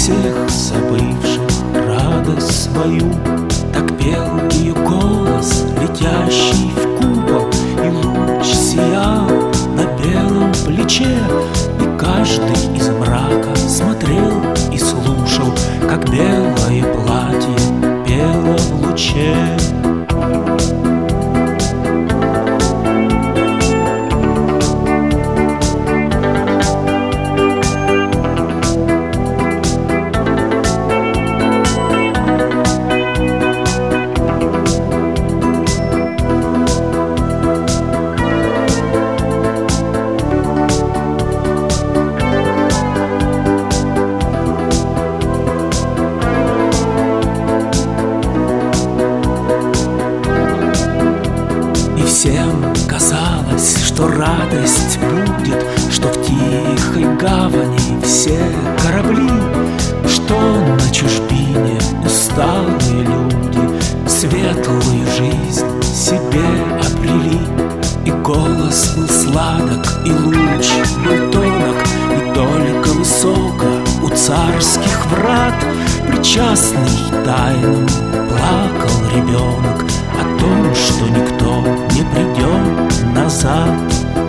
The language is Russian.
всех забывших радость свою. Так пел ее голос, летящий в купол, и луч сиял на белом плече. И каждый из мрака смотрел и слушал, как белое платье пело в луче. Всем казалось, что радость будет, что в тихой гавани все корабли, что на чужбине усталые люди светлую жизнь себе обрели. И голос был сладок, и луч был тонок, и только высоко у царских врат, причастный тайнам, плакал ребенок о том, что никто не придет назад.